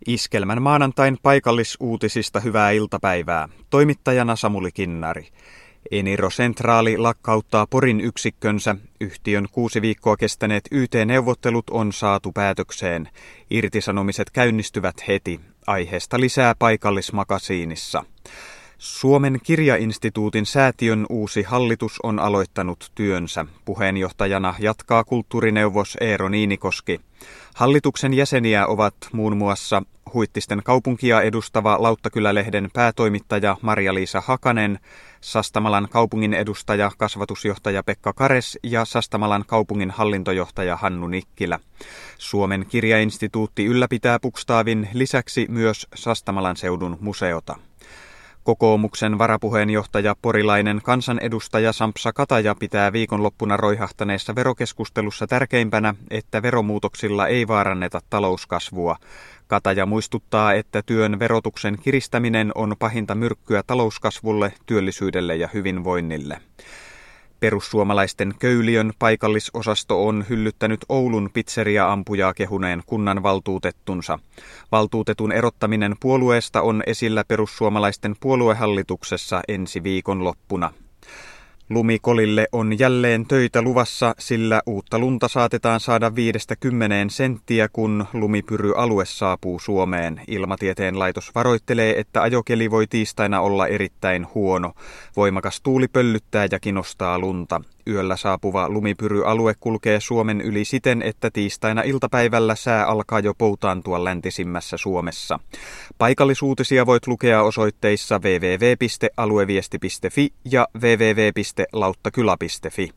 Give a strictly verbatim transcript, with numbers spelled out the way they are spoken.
Iskelmän maanantain paikallisuutisista hyvää iltapäivää. Toimittajana Samuli Kinnari. Eniro Centraali lakkauttaa Porin yksikkönsä. Yhtiön kuusi viikkoa kestäneet Y T-neuvottelut on saatu päätökseen. Irtisanomiset käynnistyvät heti. Aiheesta lisää paikallismakasiinissa. Suomen kirjainstituutin säätiön uusi hallitus on aloittanut työnsä. Puheenjohtajana jatkaa kulttuurineuvos Eero Niinikoski. Hallituksen jäseniä ovat muun muassa Huittisten kaupunkia edustava Lauttakylä-lehden päätoimittaja Maria-Liisa Hakanen, Sastamalan kaupungin edustaja kasvatusjohtaja Pekka Kares ja Sastamalan kaupungin hallintojohtaja Hannu Nikkilä. Suomen kirjainstituutti ylläpitää Bukstavin lisäksi myös Sastamalan seudun museota. Kokoomuksen varapuheenjohtaja porilainen kansanedustaja Sampsa Kataja pitää viikonloppuna roihahtaneessa verokeskustelussa tärkeimpänä, että veromuutoksilla ei vaaranneta talouskasvua. Kataja muistuttaa, että työn verotuksen kiristäminen on pahinta myrkkyä talouskasvulle, työllisyydelle ja hyvinvoinnille. Perussuomalaisten Köyliön paikallisosasto on hyllyttänyt Oulun pizzeria-ampujaa kehuneen kunnanvaltuutettunsa. Valtuutetun erottaminen puolueesta on esillä perussuomalaisten puoluehallituksessa ensi viikonloppuna. Lumikolille on jälleen töitä luvassa, sillä uutta lunta saatetaan saada viidestä kymmeneen senttiä, kun lumipyryalue saapuu Suomeen. Ilmatieteen laitos varoittelee, että ajokeli voi tiistaina olla erittäin huono. Voimakas tuuli pöllyttää ja kinostaa lunta. Yöllä saapuva lumipyryalue kulkee Suomen yli siten, että tiistaina iltapäivällä sää alkaa jo poutaantua läntisimmässä Suomessa. Paikallisuutisia voit lukea osoitteissa double-u double-u double-u piste alueviesti piste fi ja double-u double-u double-u piste lauttakylä piste fi.